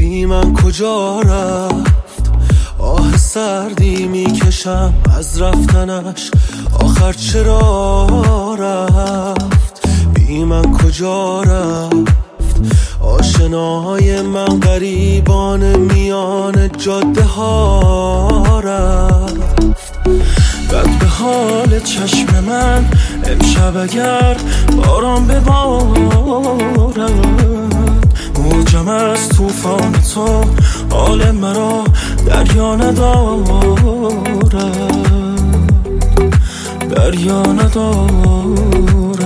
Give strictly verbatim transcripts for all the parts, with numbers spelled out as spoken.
بی من کجا رفت؟ آه سردی میکشم از رفتنش، آخر چرا رفت؟ بی من کجا رفت؟ آشناهای من غریبان میان جاده ها رفت. بد به حال چشم من امشب اگر باران ببارد، موجم از طوفان تو حال مرا دریا ندارد، دریا ندارد.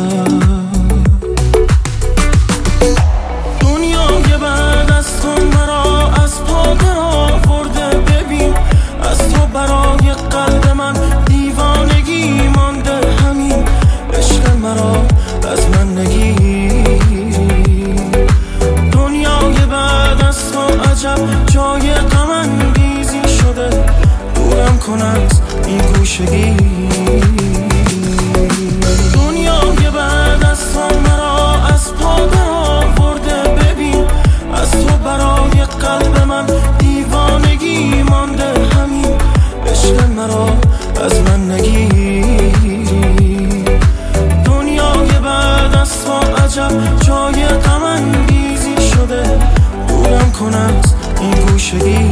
دنیای بعد از تو مرا از پا در آورده، ببین از تو برای قلب من دیوانگی مانده، همین عشق مرا از من نگیر. دنیای بعد از تو عجب جای غم انگیزی شده، دورم کن از این گوشگی. دنیای بعد از تو مرا از پا در آورده، ببین از تو برای قلب من دیوانگی مانده، همین عشق مرا از من نگیر. دنیای بعد از تو عجب جای غم انگیزی شده، دورم کن از این گوشگی.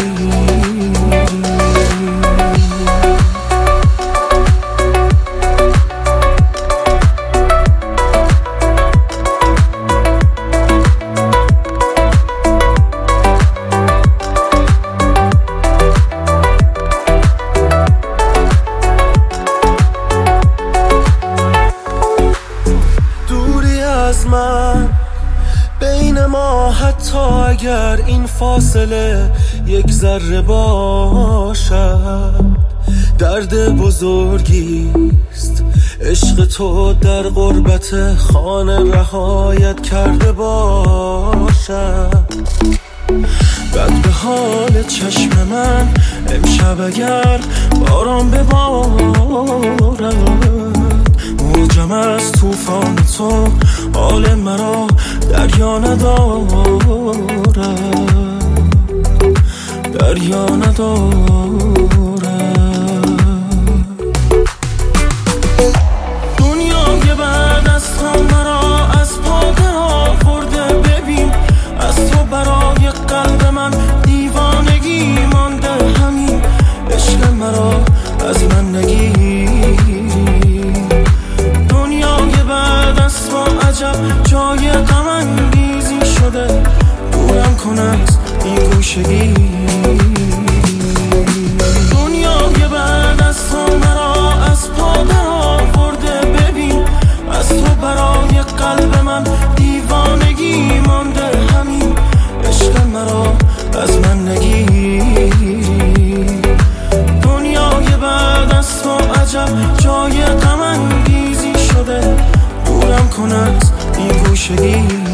من بین ما حتی اگر این فاصله یک ذره باشد، درد بزرگیست عشق تو در غربت خانه رهایت کرده باشد. بد به حال چشم من امشب اگر باران ببارد، موجم از طوفان تو حال مرا دریا ندارد، دریا ندارد. دنیای بعد از تو مرا از پا در آورده، ببین از تو برای قلب من دیوانگی مانده، همین عشق مرا از من نگیر. دنیای بعد از تو عجب جای غم انگیزی شده، دورم کن از این گوشگی. دنیای بعد از تو مرا از پا در آورده، ببین از تو برای قلب من دیوانگی مانده، همین عشق مرا از من نگیر. دنیای بعد از تو عجب جای غم انگیزی شده، دورم کن از این گوشگی.